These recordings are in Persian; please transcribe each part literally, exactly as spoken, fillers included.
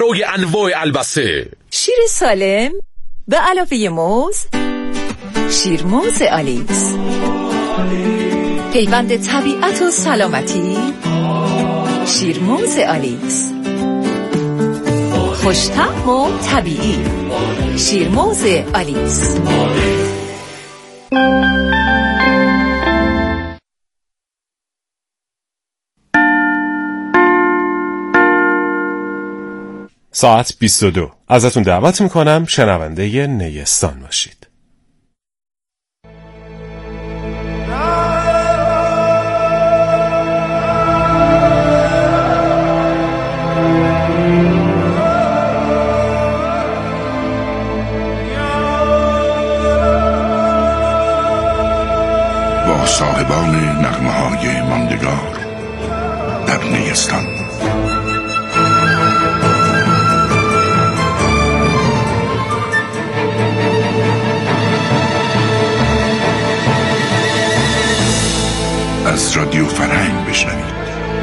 روی انواع البسه. شیر سالم به علاوه موز، شیر موز آلیس، پیوند طبیعت و سلامتی، شیر موز آلیس، خوش‌طعم و طبیعی، شیر موز آلیس. ساعت بیست و دو. ازتون دعوت میکنم شنونده نیستان باشید. با صاحبان نغمه‌های ماندگار در نیستان. از رادیو فرهنگ بشنوید.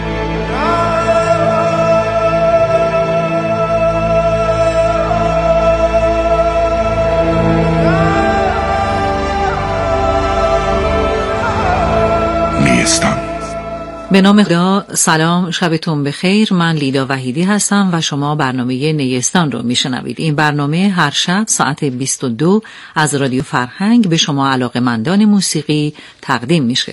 نیستان. به نام خدا. سلام، شبتون بخیر. من لیدا وحیدی هستم و شما برنامه نیستان رو میشنوید. این برنامه هر شب ساعت بیست و دو از رادیو فرهنگ به شما علاقه‌مندان موسیقی تقدیم میشه.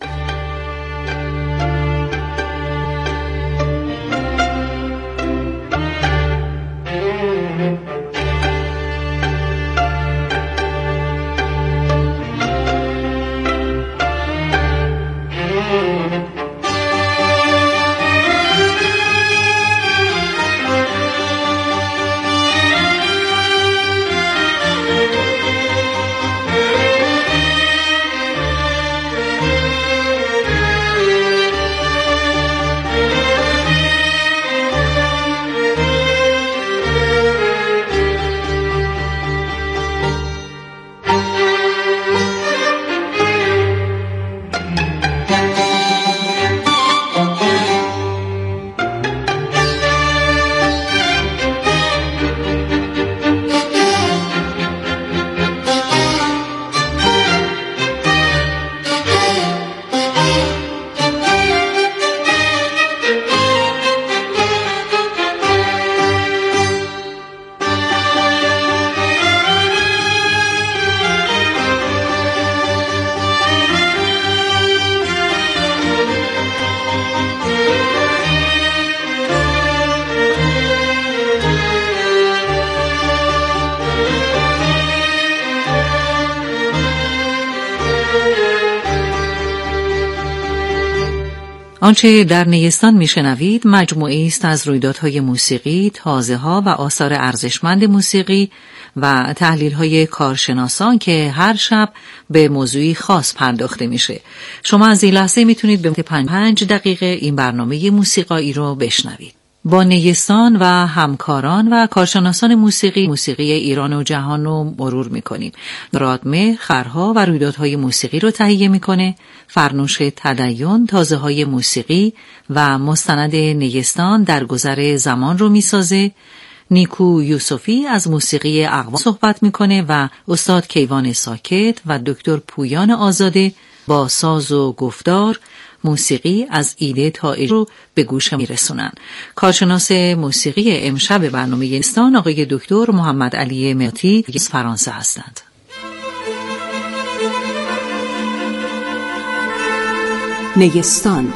آنچه در نیستان میشنوید مجموعی است از رویدادهای موسیقی، تازه‌ها و آثار ارزشمند موسیقی و تحلیل‌های کارشناسان که هر شب به موضوعی خاص پرداخته میشه. شما از این لحظه میتونید به پنج دقیقه این برنامه موسیقایی رو بشنوید. با نیستان و همکاران و کارشناسان موسیقی موسیقی ایران و جهان رو مرور میکنیم. رادمه خرها و رویدادهای موسیقی رو تهیه میکنه. فرنوش تدین تازه‌های موسیقی و مستند نیستان در گذر زمان رو میسازه. نیکو یوسفی از موسیقی اقوام صحبت میکنه و استاد کیوان ساکت و دکتر پویان آزاده با ساز و گفتار موسیقی از ایده تا اجرا رو به گوش میرسونن. کارشناس موسیقی امشب برنامه نیستان آقای دکتر محمد علی مهدی از فرانسه هستند. نیستان.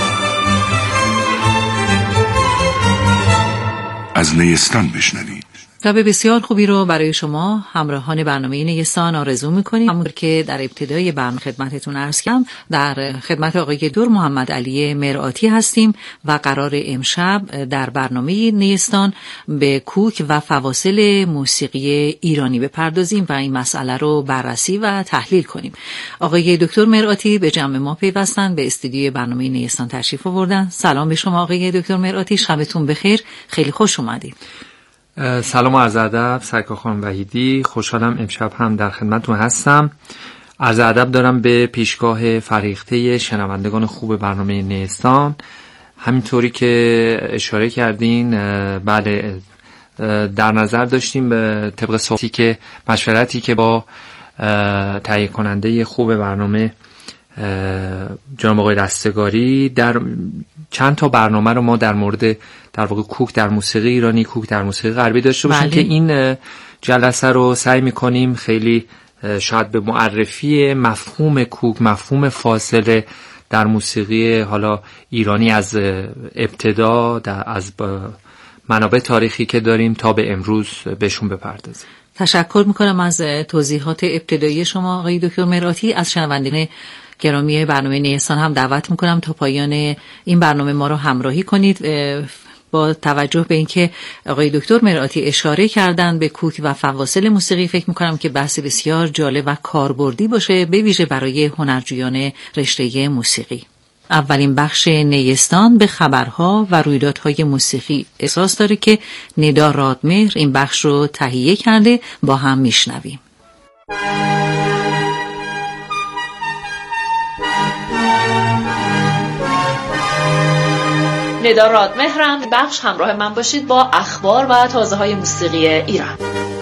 از نیستان بشنوید. شب بسیار خوبی رو برای شما همراهان برنامه نیستان آرزو می‌کنیم. همونطور که در ابتدای برنامه خدمتتون عرض کردم، در خدمت آقای دکتر محمد علی مرآتی هستیم و قرار امشب در برنامه نیستان به کوک و فواصل موسیقی ایرانی بپردازیم و این مسئله رو بررسی و تحلیل کنیم. آقای دکتر مرآتی به جمع ما پیوستن، به استودیوی برنامه نیستان تشریف آوردن. سلام به شما آقای دکتر مرآتی، شبتون بخیر، خیلی خوش اومدید. سلام و عرض ادب سرکار خانم وحیدی، خوشحالم امشب هم در خدمتتون هستم. عرض ادب دارم به پیشگاه فریخته شنوندگان خوب برنامه نیستان. همینطوری که اشاره کردین، بله در نظر داشتیم به طبق صحبتی که مشورتی که با تهیه کننده خوب برنامه جناب آقای رستگاری در چند تا برنامه رو ما در مورد در واقع کوک در موسیقی ایرانی، کوک در موسیقی غربی داشته باشیم. بله. که این جلسه رو سعی می‌کنیم خیلی شاید به معرفی مفهوم کوک، مفهوم فاصله در موسیقی حالا ایرانی از ابتدا از منابع تاریخی که داریم تا به امروز بهشون بپردازیم. تشکر میکنم از توضیحات ابتدایی شما آقای دکتر مرآتی. از شنوندگان گرامی برنامه نیستان هم دعوت میکنم تا پایان این برنامه ما رو همراهی کنید. با توجه به اینکه آقای دکتر مرآتی اشاره کردن به کوک و فواصل موسیقی، فکر میکنم که بحث بسیار جالب و کاربردی باشه، به ویژه برای هنرجویان رشته موسیقی. اولین بخش نیستان به خبرها و رویدادهای موسیقی احساس داره که ندا رادمهر این بخش رو تهیه کرده، با هم میشنویم. ندا رادمهرم، بخش همراه من باشید با اخبار و تازه های موسیقی ایران.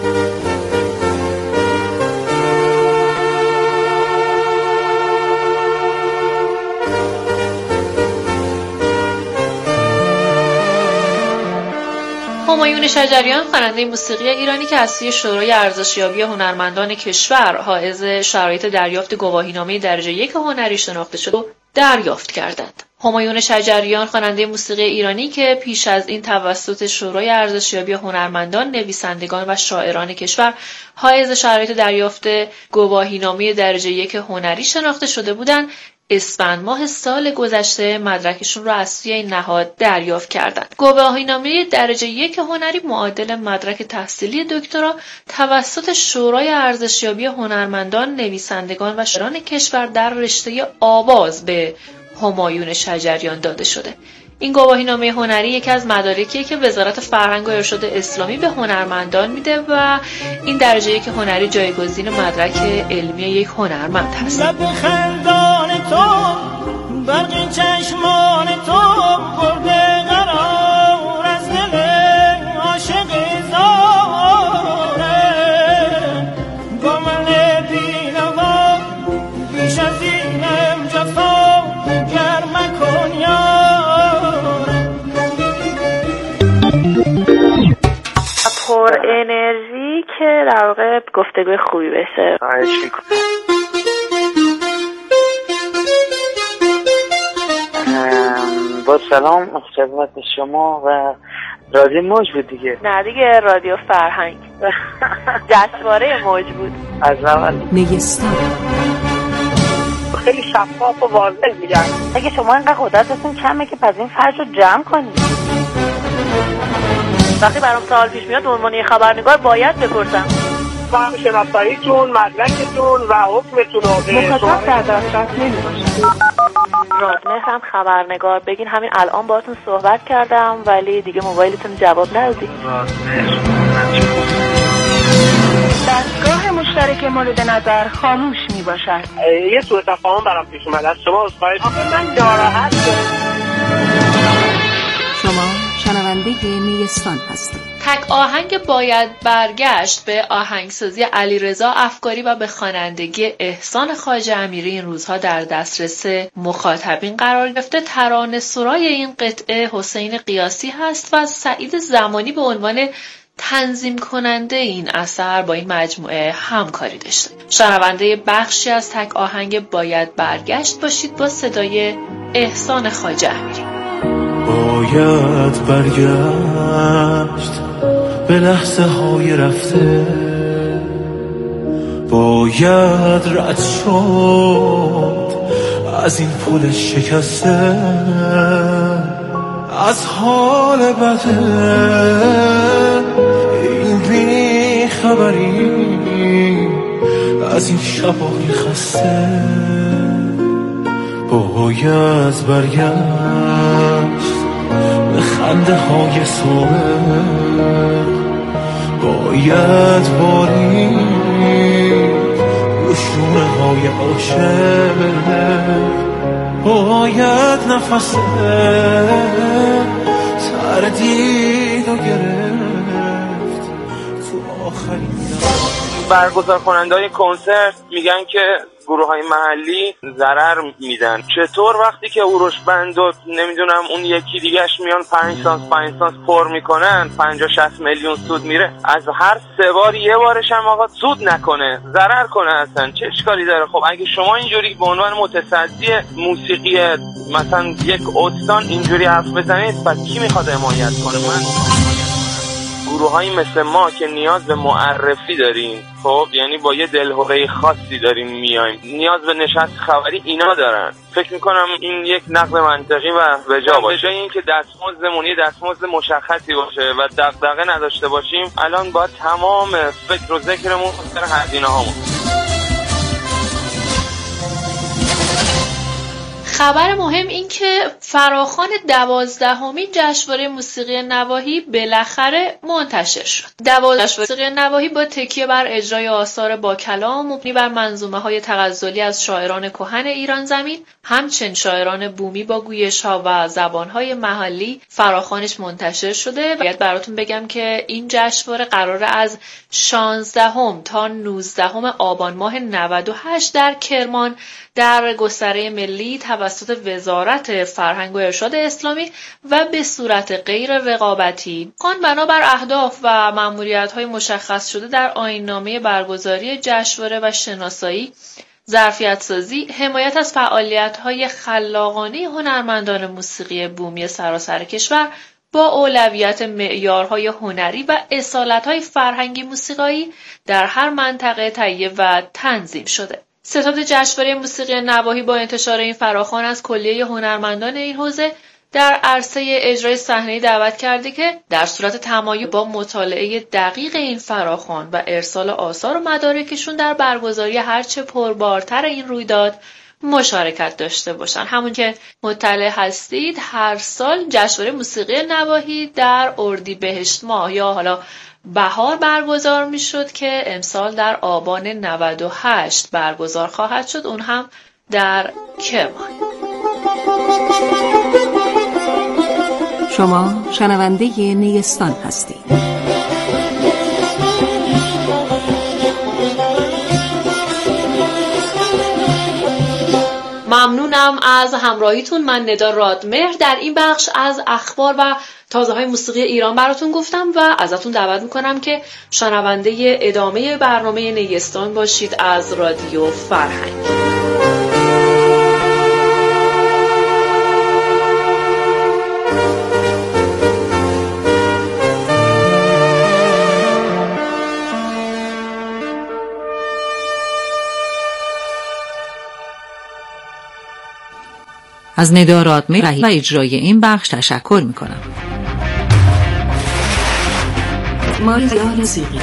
همایون شجریان، خواننده موسیقی ایرانی که از سوی شورای ارزشیابی هنرمندان کشور حائز شرایط دریافت گواهینامه درجه یک هنری شناخته شد و دریافت کردند. همایون شجریان، خواننده موسیقی ایرانی که پیش از این توسط شورای ارزشیابی هنرمندان، نویسندگان و شاعران کشور حائز شرایط دریافت گواهینامه درجه یک هنری شناخته شده بودند، اسفند ماه سال گذشته مدرکشون رو از سوی این نهاد دریافت کردند. گواهینامه درجه یک هنری معادل مدرک تحصیلی دکترا توسط شورای ارزشیابی هنرمندان، نویسندگان و شاعران کشور در رشته آواز به همایون شجریان داده شده. این گواهینامه هنری یکی از مدارکیه که وزارت فرهنگ و ارشاد اسلامی به هنرمندان میده و این درجه یک هنری جایگزین مدرک علمی یک هنرمند هست. لب خندان تو، برق چشمان تو، برده قرار از دل عاشق زاره، با من بینوا بیش از اینم جفا گرم کن یاره. پر انرژی که در واقع گفتگوی خوبی بشه. خواهش میکنم. با سلام خدمت شما و رادیو موج بود دیگه. نه دیگه رادیو فرهنگ. جشنواره موج بود. از اول نیستان خیلی شفاف و واضح میگن. اگه شما اینقدر قدرتتون کمه که پس این فرج رو جمع کنید. وقتی برام سوال پیش میاد عنوان یه خبرنگار باید بپرسم فهم شناساییتون، مدرکتون و حکمتون رو مخاطب در دسترس نمیباشه. رادمهرم خبرنگار، بگین همین الان باهاتون صحبت کردم ولی دیگه موبایلتون جواب ندادی. دستگاه مشترک مورد نظر خاموش میباشد. یه سوء تفاهم برام پیش اومد، از شما عذرخواهی می‌کنم. من ناراحت شدم. شما شنونده نیستان هستید. تک آهنگ باید برگشت به آهنگسازی علیرضا افکاری و به خوانندگی احسان خواجه امیری این روزها در دسترس مخاطبین قرار گرفته. ترانه سرای این قطعه حسین قیاسی هست و سعید زمانی به عنوان تنظیم کننده این اثر با این مجموعه همکاری داشته. شنونده بخشی از تک آهنگ باید برگشت باشید با صدای احسان خواجه امیری. باید برگشت به لحظه های رفته باید رد شد از این پل شکسته، از حال بده این بی خبری، از این شبای خسته باید برگشت به خنده های صبح، باید بارید شونه های عاشق، باید نفس تردید و گرفت تو آخرین برگزار کننده‌های کنسرت میگن که گروه های محلی ضرر میدن. چطور وقتی که اوروش بند و نمیدونم اون یکی دیگهش میان پنج سانس پنج سانس پر میکنن پنجاه شصت میلیون سود میره، از هر سه بار یه بارش هم آقا سود نکنه ضرر کنه، اصلا چه اشکالی داره؟ خب اگه شما اینجوری به عنوان متصدی موسیقی مثلا یک استان اینجوری حرف بزنید، پس کی میخواد حمایت کنه؟ من گروه هایی مثل ما که نیاز به معرفی داریم، خب یعنی با یه دلهوره خاصی داریم میایم، نیاز به نشست خبری اینا دارن. فکر میکنم این یک نقد منطقی و به جا باشه. به جای اینکه دستمزدمون یه دستمزد مشخصی باشه و دغدغه نداشته باشیم، الان باید تمام فکر و ذکرمون سر هزینه هامون. خبر مهم این که فراخوان دوازدهمین جشنواره موسیقی نواحی بالاخره منتشر شد. دوازدهمین جشنواره موسیقی نواحی با تکیه بر اجرای آثار با کلام مبنی بر منظومه‌های تغزلی از شاعران کهن ایران زمین، همچنین شاعران بومی با گویش‌ها و زبان‌های محلی فراخوانش منتشر شده. باید براتون بگم که این جشنواره قراره از شانزدهم تا نوزدهم آبان ماه نود و هشت در کرمان در گستره ملی توسط وزارت فرهنگ و ارشاد اسلامی و به صورت غیر رقابتی آن بنابر اهداف و مأموریت‌های مشخص شده در آیین‌نامه برگزاری جشنواره و شناسایی، ظرفیت سازی، حمایت از فعالیت‌های خلاقانه هنرمندان موسیقی بومی سراسر کشور با اولویت معیارهای هنری و اصالت‌های فرهنگی موسیقایی در هر منطقه تهیه و تنظیم شده. ستاد جشنواره موسیقی نواحی با انتشار این فراخوان از کلیه هنرمندان این حوزه در عرصه اجرای صحنه‌ای دعوت کرده که در صورت تمایل با مطالعه دقیق این فراخوان و ارسال آثار و مدارکشون در برگزاری هرچه پربارتر این رویداد مشارکت داشته باشن. همون که مطلع هستید، هر سال جشنواره موسیقی نواحی در اردیبهشت ماه یا حالا بهار برگزار می شد که امسال در آبان نود و هشت برگزار خواهد شد، اون هم در کرمان. شما شنونده نیستان هستید. ممنونم از همراهیتون. من ندا رادمهر در این بخش از اخبار و تازه های موسیقی ایران براتون گفتم و ازتون دعوت میکنم که شنونده ادامه برنامه نیستان باشید از رادیو فرهنگ. از ندا رادمهر و اجرای این بخش تشکر میکنم. ماریان موسیقی،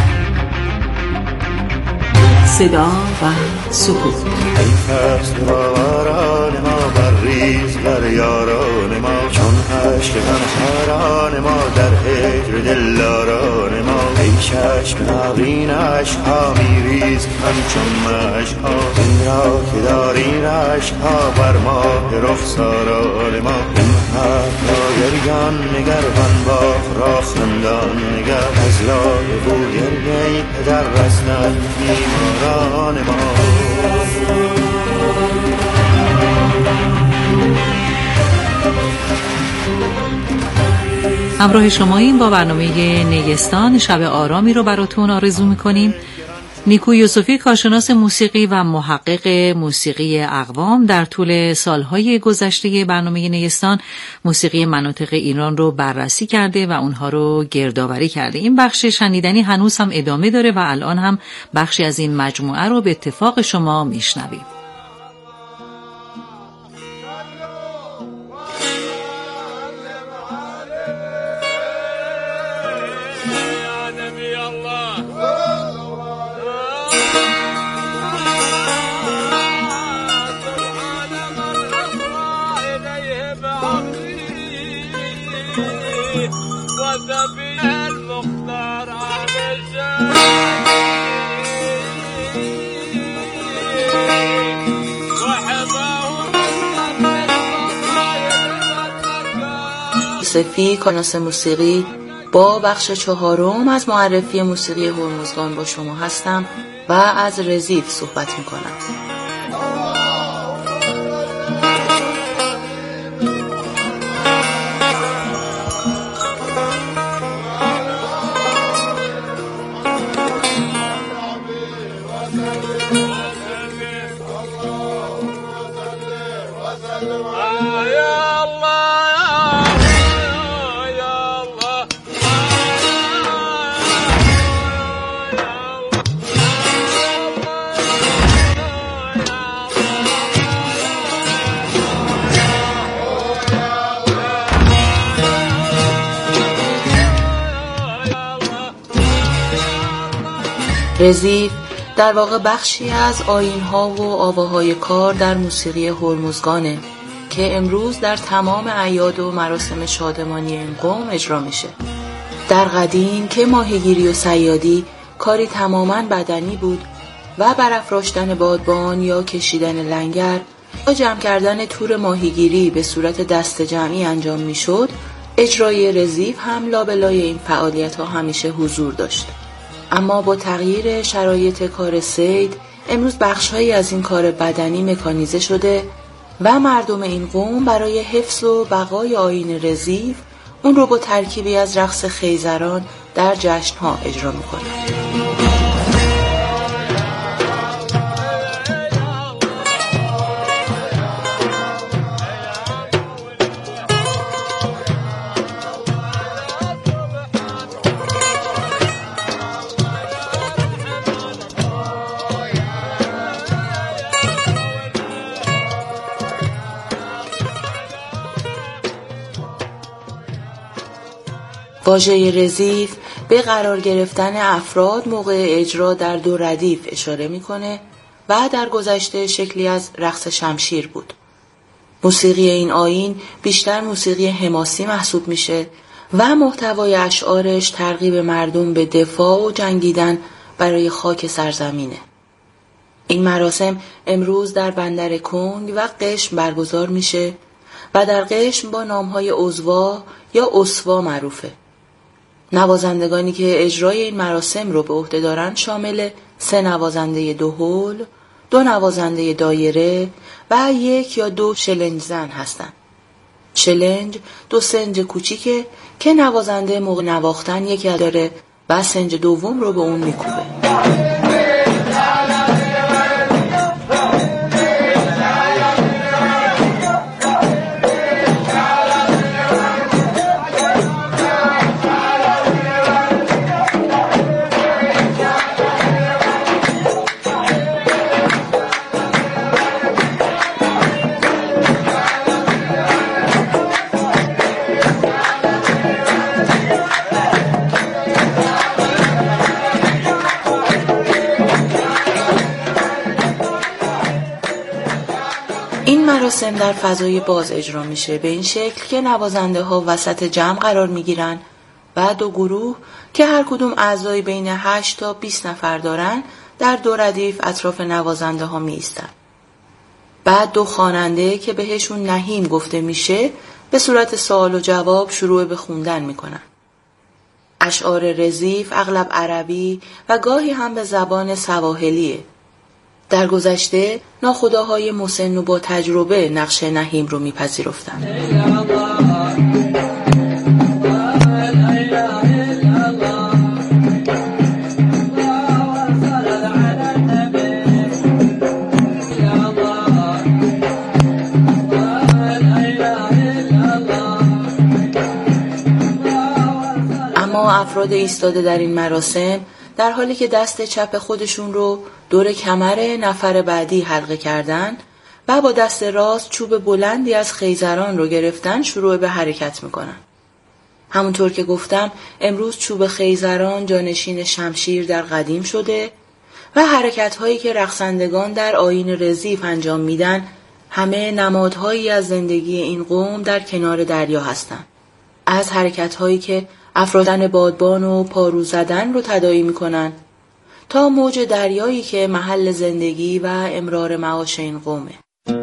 صدا و سکوت. حیف است باوران ما بر ریز بر یاران ما، چون عشق غمخواران ما در هجر دلداران ما. ای چشم ناقین عشقها میریز همچون مشکها، این را که داری عشقها بر ماه رخساران ما. این حق را گریان نگر بنباخ را خندان نگر، از لای بو گرگی پدر رسند بیماران ما. همراه شما این با برنامه نیستان شب آرامی رو براتون آرزو میکنیم نیکو یوسفی کارشناس موسیقی و محقق موسیقی اقوام در طول سالهای گذشته برنامه نیستان موسیقی مناطق ایران رو بررسی کرده و اونها رو گردآوری کرده. این بخش شنیدنی هنوز هم ادامه داره و الان هم بخشی از این مجموعه رو به اتفاق شما میشنویم. یوسفی کارشناس موسیقی با بخش چهارم از معرفی موسیقی هرمزگان با شما هستم و از رزیف صحبت میکنم. رزیف در واقع بخشی از آیین‌ها و آواهای کار در موسیقی هرمزگانه که امروز در تمام اعیاد و مراسم شادمانی این قوم اجرا میشه. در قدیم که ماهیگیری و صیادی کاری تماماً بدنی بود و برافراشتن بادبان یا کشیدن لنگر یا جمع کردن تور ماهیگیری به صورت دست جمعی انجام میشد، اجرای رزیف هم لابلای این فعالیت‌ها همیشه حضور داشت. اما با تغییر شرایط کار صید امروز بخش‌هایی از این کار بدنی مکانیزه شده و مردم این قوم برای حفظ و بقای آیین رزیف اون رو با ترکیبی از رقص خیزران در جشن‌ها اجرا می‌کنند. واژه رزیف به قرار گرفتن افراد موقع اجرا در دو ردیف اشاره میکنه و در گذشته شکلی از رقص شمشیر بود. موسیقی این آیین بیشتر موسیقی حماسی محسوب میشه و محتوای اشعارش ترغیب مردم به دفاع و جنگیدن برای خاک سرزمینه. این مراسم امروز در بندر کنگ و قشم برگزار میشه و در قشم با نامهای اوزوا یا اسوا معروفه. نوازندگانی که اجرای این مراسم رو به عهده دارن شامل سه نوازنده دهل، دو نوازنده دایره و یک یا دو شلنج زن هستن. شلنج دو سنج کوچیکه که نوازنده موقع نواختن یکی داره و سنج دوم رو به اون میکوبه. مراسم در فضای باز اجرا میشه به این شکل که نوازنده ها وسط جمع قرار میگیرن و دو گروه که هر کدوم اعضای بین هشت تا بیست نفر دارن در دو ردیف اطراف نوازنده ها می ایستن. بعد دو خواننده که بهشون نهیم گفته میشه به صورت سوال و جواب شروع به خوندن میکنن. اشعار رزیف اغلب عربی و گاهی هم به زبان سواحلیه. در گذشته ناخداهای مسن و با تجربه نقش نهیم رو میپذیرفتند. اما افراد ایستاده در این مراسم در حالی که دست چپ خودشون رو دور کمر نفر بعدی حلقه کردن و با دست راست چوب بلندی از خیزران رو گرفتن شروع به حرکت میکنن. همونطور که گفتم امروز چوب خیزران جانشین شمشیر در قدیم شده و حرکت‌هایی که رقصندگان در آیین رزیف انجام میدن همه نمادهایی از زندگی این قوم در کنار دریا هستند. از حرکت‌هایی که افرادن بادبان و پارو زدن رو تداعی میکنن تا موج دریایی که محل زندگی و امرار معاش این قومه.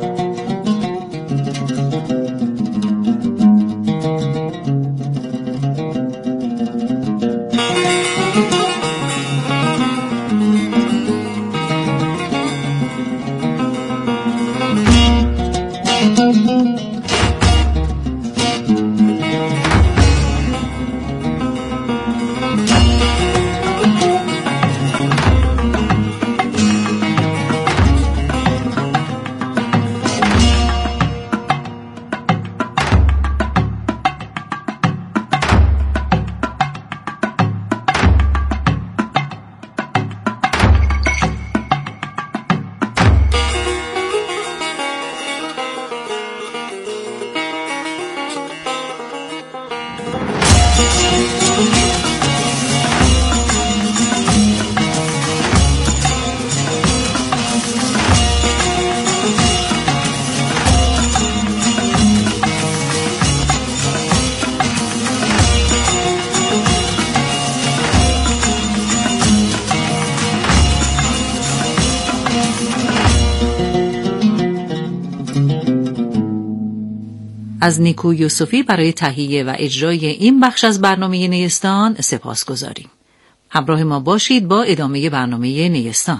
از نیکو یوسفی برای تهیه و اجرای این بخش از برنامه نیستان سپاس گذاریم. همراه ما باشید با ادامه برنامه نیستان.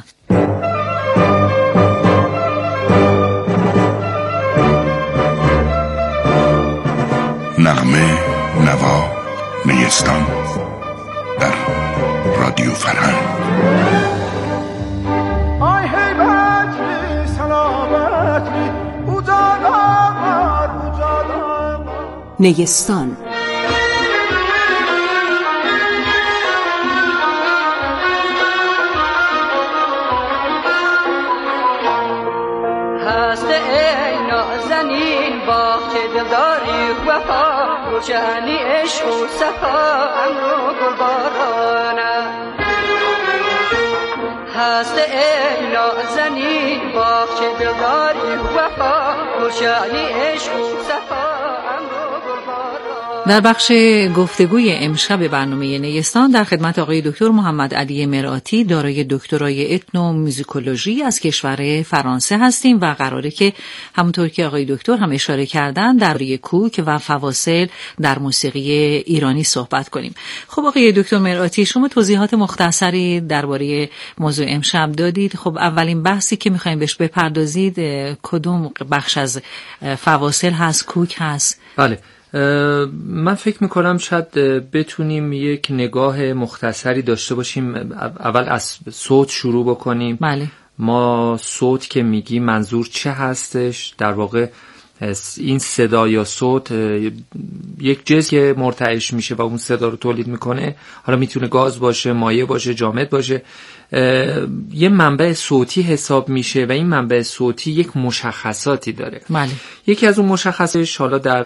نغمه نوا نیستان در رادیو فرهنگ. آی هیبتی سلامتی اوجادا اوجادا نیستان. هست ای نازنین باغچه دلداری وفا روشنی عشق و صفا امرو گلبارانه هست ای نازنین باغچه دلداری وفا روشنی عشق و صفا امرو گلبارانه. در بخش گفتگوی امشب برنامه نیستان در خدمت آقای دکتر محمد علی مرآتی دارای دکترای اتنوموزیکولوژی از کشور فرانسه هستیم و قراره که همونطور که آقای دکتر هم اشاره کردن درباره کوک و فواصل در موسیقی ایرانی صحبت کنیم. خب آقای دکتر مرآتی، شما توضیحات مختصری درباره موضوع امشب دادید. خب اولین بحثی که می‌خوایم بهش بپردازید کدوم بخش از فواصل هست، کوک هست؟ بله، من فکر میکنم شاید بتونیم یک نگاه مختصری داشته باشیم. اول از صوت شروع بکنیم. بله. ما صوت که میگی منظور چه هستش؟ در واقع این صدا یا صوت یک جنس که مرتعش میشه و اون صدا رو تولید میکنه، حالا میتونه گاز باشه، مایع باشه، جامد باشه، یه منبع صوتی حساب میشه و این منبع صوتی یک مشخصاتی داره. بله. یکی از اون مشخصش حالا در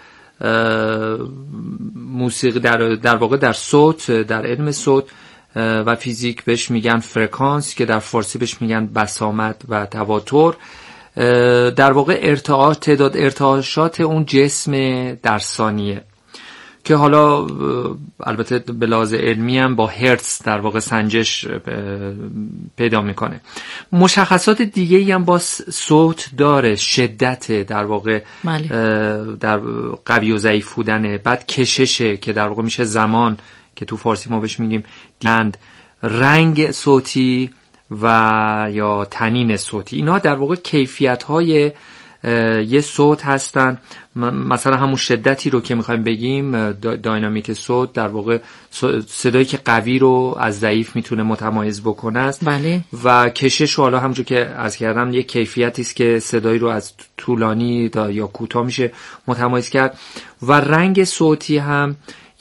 موسیقی در در واقع در صوت، در علم صوت و فیزیک بهش میگن فرکانس که در فارسی بهش میگن بسامد و تواتر. در واقع ارتعاش، تعداد ارتعاشات اون جسم در ثانیه که حالا البته به لحاظ علمی هم با هرتز در واقع سنجش پیدا میکنه. مشخصات دیگه ای هم با صوت داره، شدت در واقع مالی. در قوی و ضعیف بودنه، بعد کششه که در واقع میشه زمان که تو فارسی ما بهش میگیم دیند، رنگ صوتی و یا تنین صوتی. اینا در واقع کیفیت های یه صوت هستن. مثلا همون شدتی رو که میخوایم بگیم، داینامیک صوت، در واقع صدایی که قوی رو از ضعیف میتونه متمایز بکنه است. بله. و کشش رو حالا همونجور که از کردم یک کیفیتی است که صدایی رو از طولانی یا کوتاه میشه متمایز کرد. و رنگ صوتی هم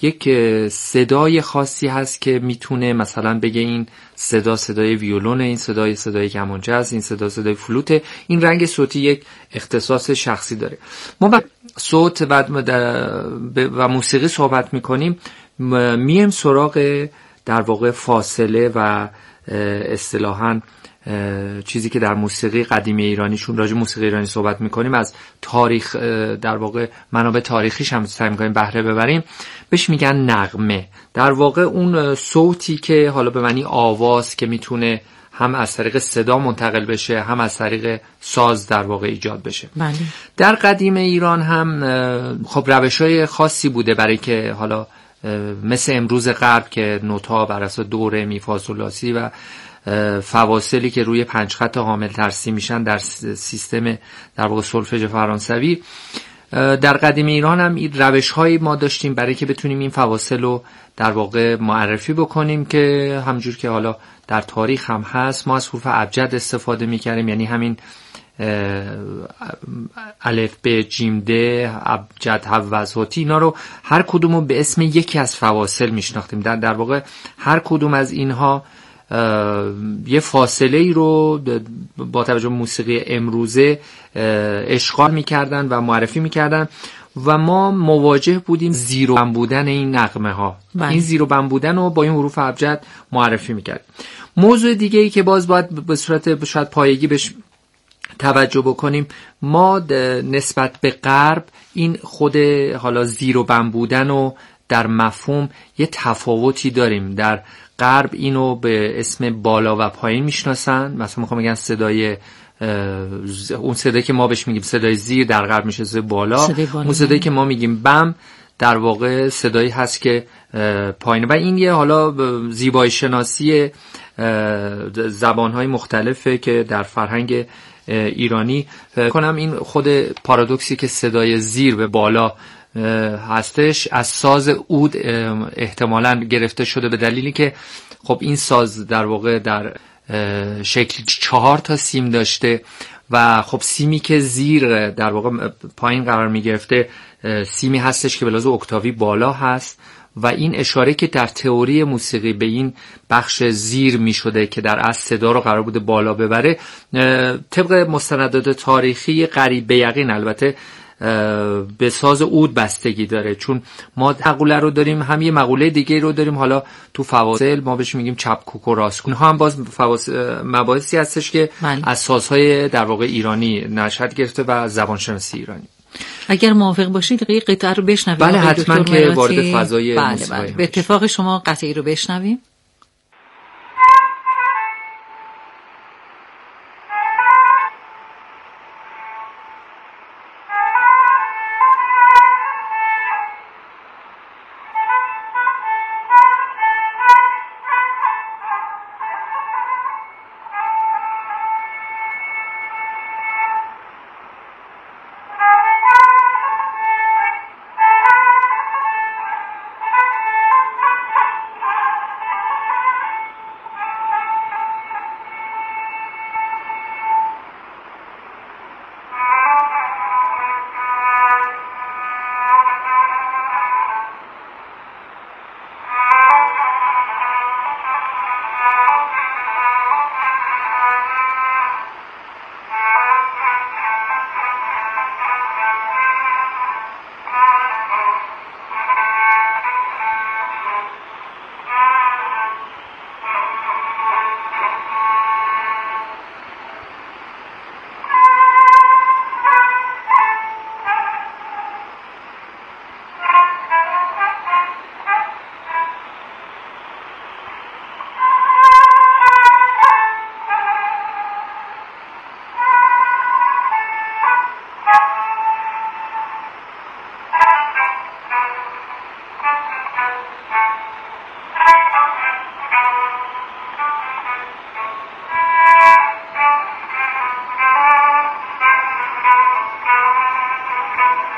یک صدای خاصی هست که میتونه مثلا بگه این صدا صدای ویولونه، این صدای صدای کمانچه است، این صدا صدای فلوته. این رنگ صوتی یک اختصاص شخصی داره. ما با صوت و, و موسیقی صحبت میکنیم، میم سراغ در واقع فاصله و اصطلاحاً چیزی که در موسیقی قدیمی ایرانیشون، راجع موسیقی ایرانی صحبت میکنیم، از تاریخ در واقع منابع تاریخیش هم سعی میکنیم بهره ببریم، بهش میگن نغمه. در واقع اون صوتی که حالا به معنی آواز که میتونه هم از طریق صدا منتقل بشه، هم از طریق ساز در واقع ایجاد بشه. بله. در قدیم ایران هم خب روش‌های خاصی بوده برای که حالا مثل امروز غرب که نوت‌ها بر اساس دو ره می فا صول لا سی و فواصلی که روی پنج خط حامل ترسیم میشن در سیستم در واقع سولفژ فرانسوی، در قدیم ایران هم این روش‌هایی ما داشتیم برای که بتونیم این فواصل رو در واقع معرفی بکنیم که همجور که حالا در تاریخ هم هست، ما از حروف ابجد استفاده می‌کردیم، یعنی همین الف ب جیم د ابجد حوض هاتی، اینا رو هر کدوم رو به اسم یکی از فواصل میشناختیم. در در واقع هر کدوم از اینها یه فاصله ای رو با توجه به موسیقی امروزه اشغال میکردن و معرفی میکردن و ما مواجه بودیم زیر و بم بودن این نغمه ها. بله. این زیر و بم بودن رو با این حروف ابجد معرفی میکرد. موضوع دیگه ای که باز باید به صورت شاید پایگی بهش توجه بکنیم، ما نسبت به غرب این خود حالا زیر و بم بودن و در مفهوم یه تفاوتی داریم. در غرب اینو به اسم بالا و پایین میشناسن، مثلا میخوام بگم صدای اون صدایی که ما بهش میگیم صدای زیر در غرب میشه صدای بالا، صدای بالا. اون صدایی که ما میگیم بم در واقع صدایی هست که پایین. و این یه حالا زیبایی شناسی زبانهای مختلفه که در فرهنگ ایرانی کنم این خود پارادوکسی که صدای زیر به بالا هستش از ساز عود احتمالاً گرفته شده، به دلیلی که خب این ساز در واقع در شکل چهار تا سیم داشته و خب سیمی که زیر در واقع پایین قرار می گرفته سیمی هستش که به لحاظ اکتاوی بالا هست و این اشاره که در تئوری موسیقی به این بخش زیر می شده که در اصل صدا رو قرار بوده بالا ببره، طبق مستندات تاریخی قریب به یقین البته به ساز عود بستگی داره، چون ما مقوله رو داریم، هم یه مقوله دیگه رو داریم حالا تو فواصل ما بهش میگیم چپکوک و راستکوک. اونها هم باز مباحثی هستش که من. از سازهای در واقع ایرانی نشأت گرفته و زبانشناسی ایرانی. اگر موافق باشید قطعه رو بشنویم. بله حتما که وارد فضای بله بله. به اتفاق شما قطعه رو بشنویم.